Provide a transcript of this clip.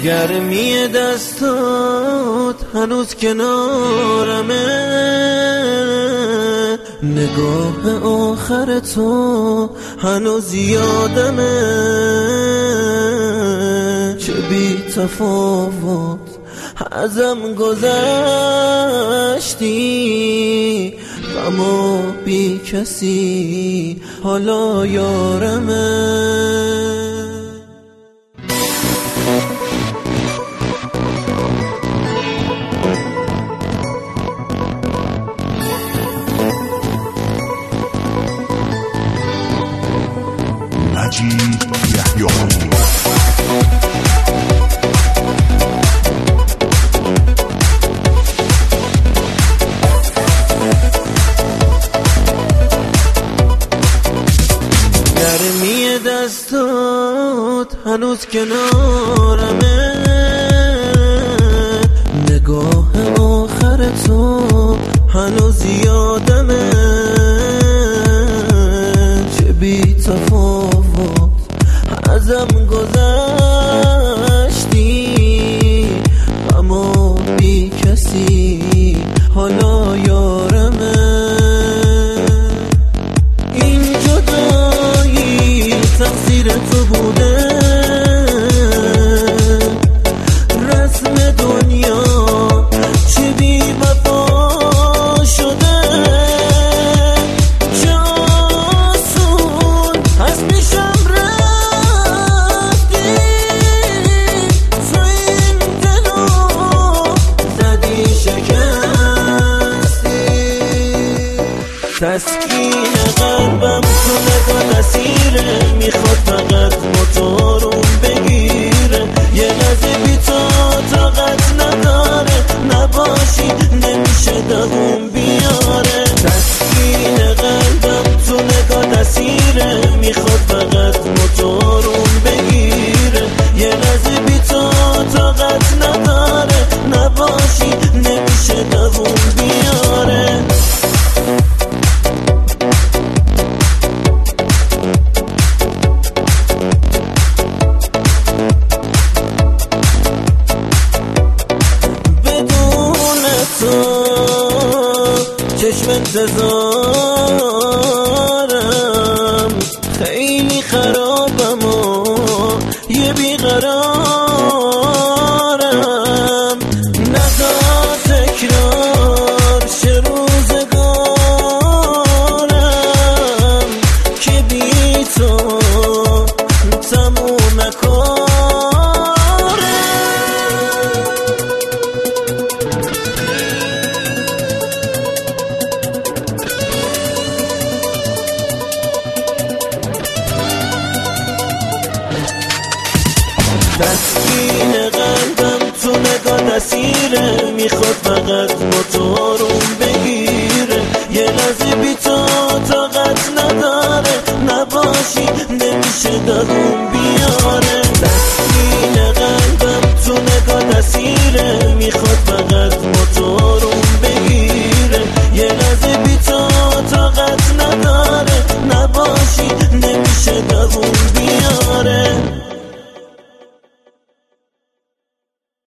گرمی دستات هنوز کنارمه، نگاه آخر تو هنوز یادمه، چه بی تفاوت ازم گذشتی، اما بی کسی حالا یارمه. مجید یحیی گرمی دستات هنوز کنارمه، نگاه آخر تو هنوز یادمه، چه بی تفاوت ازم گذشتی، اما بی کسی حالا یارمه. این جدایی تقصیر تو بوده، رسم دنیا چه بی وفا شده، چه آسون از پیشم رفتی، تو این دلو زدی شکستی، تسکین قلبم تو نگاه اسیره، میخواد فقط موتورم بگیره، یه لحظه بی تو طاقت نداره، نباشی نمیشه دووم بیاره، تسکین قلبم تو نگاه اسیره، میخواد فقط موتورم بگیره، یه لحظه بی تو طاقت نداره، نباشی نمیشه دووم بیاره. چشم انتظارم خیلی خرابم و یه بیقرارم، نذار تکرار شه روزگارم، که بی تو تموم تسکین قلبم تو نگاه اسیره، میخواد فقط موتورم بگیره، یه لحظه بی تو طاقت نداره، نباشی نمیشه دووم بیاره.